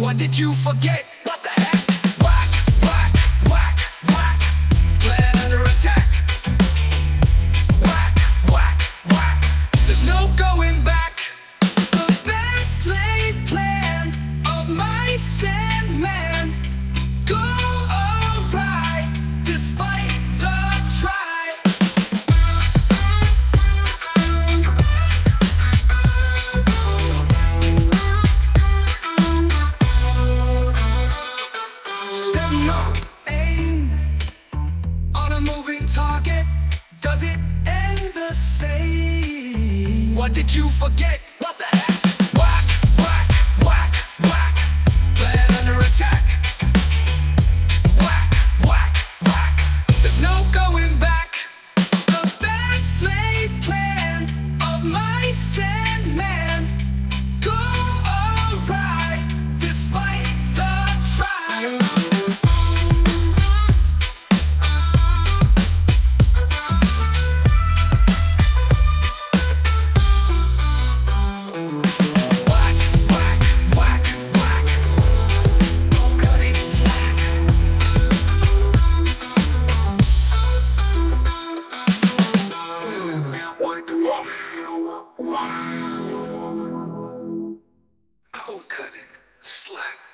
What did you forget? What the heck? Whack, whack, whack, whack. Plan under attack. Whack, whack, whack. There's no going back. The best laid plan of mice and men go awry despite the try. Step no, aim on a moving target. Does it end the same? What did you forget? What the heck? Whack, whack, whack, whack. Plan under attack. Whack, whack, whack. There's no going back. The best laid plan of mice and men go awry despite the try. Whack, whack, whack, whack. Cutting slack. Cold cutting slack.